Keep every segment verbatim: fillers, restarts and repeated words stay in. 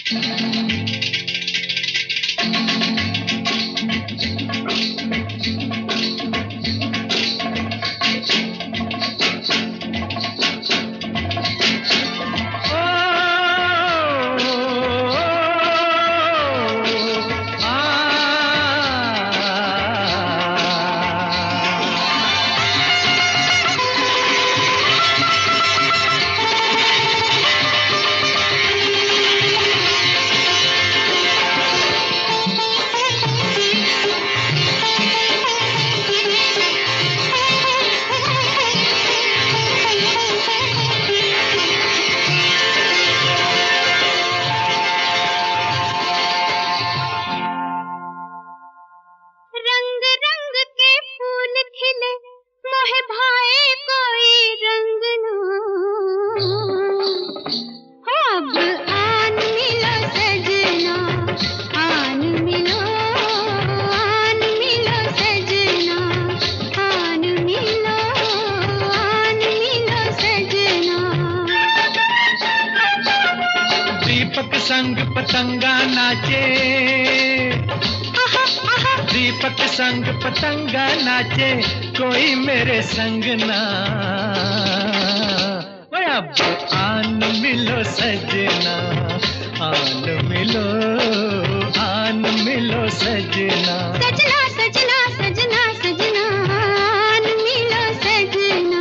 संग पतंगा नाचे, दीपक संग पतंगा नाचे, कोई मेरे संग ना। ओए अब आन मिलो सजना, आन मिलो, आन मिलो सजना। सजना सजना सजना सजना, आन मिलो सजना।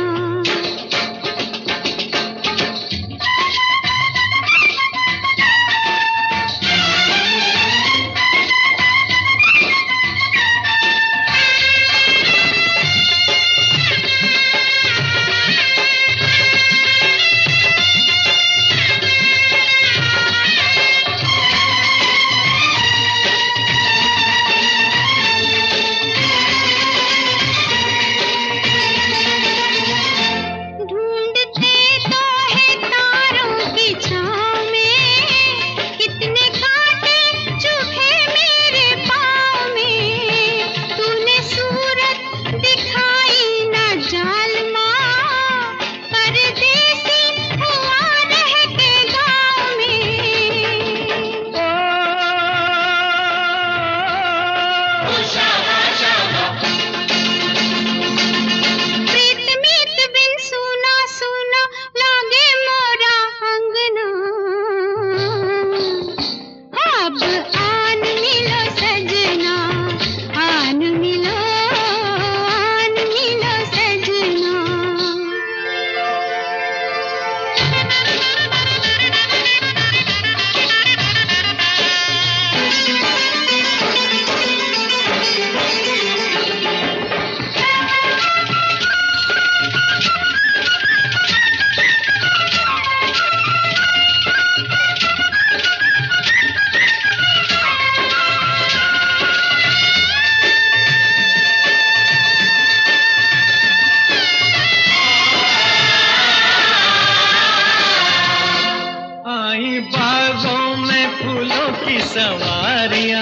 सवारियां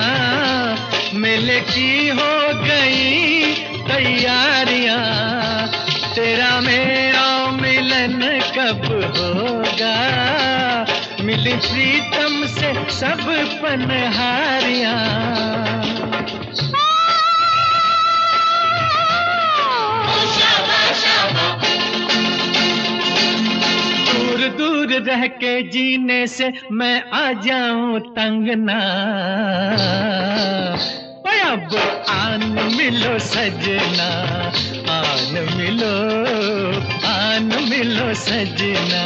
मेले की हो गई तैयारियां, तेरा मेरा मिलन कब होगा, मिली प्रीतम से सब पनहारियां। दूर दूर रह के जीने से मैं आ जाऊं तंग ना, अब आन मिलो सजना, आन मिलो, आन मिलो सजना।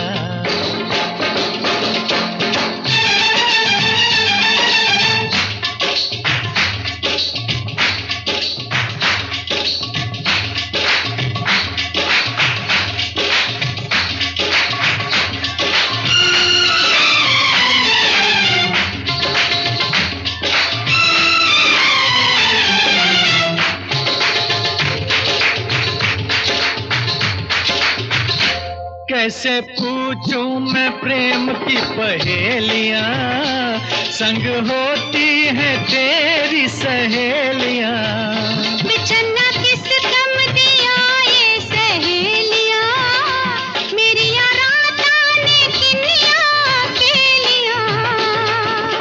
कैसे पूछूं मैं प्रेम की पहेलियां, संग होती है तेरी सहेलियां। बिछड़ना किस गम दिया ये सहेलियां, मेरी रातां ने किनिया अकेलियां।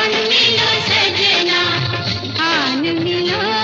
आन मिलो सजना, आन मिलो